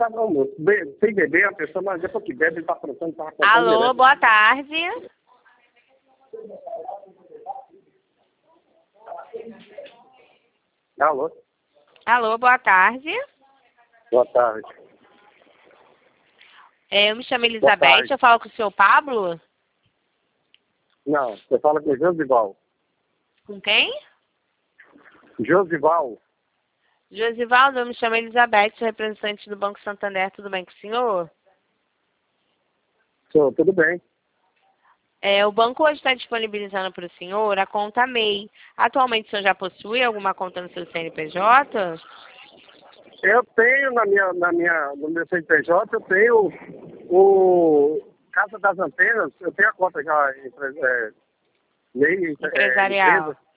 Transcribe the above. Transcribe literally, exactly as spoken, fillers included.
tá no almoço. Be sem beber, a pessoa, mas depois que bebe, ele tá aprontando, tá aprontando. Alô, direto. boa tarde. Alô? Alô, boa tarde. Boa tarde. É, eu me chamo Boa Elizabeth, tarde. eu falo com o senhor Pablo. Não, você fala com o Josival. Com quem? Josival? Josivaldo, eu me chamo Elizabeth, sou representante do Banco Santander, tudo bem com o senhor? Sou, tudo bem. É, o banco hoje está disponibilizando para o senhor a conta M E I. Atualmente o senhor já possui alguma conta no seu C N P J? Eu tenho na minha, na minha, no meu C N P J, eu tenho o Casa das Antenas, eu tenho a conta já, empre- é, M E I, é, Empresarial. empresa.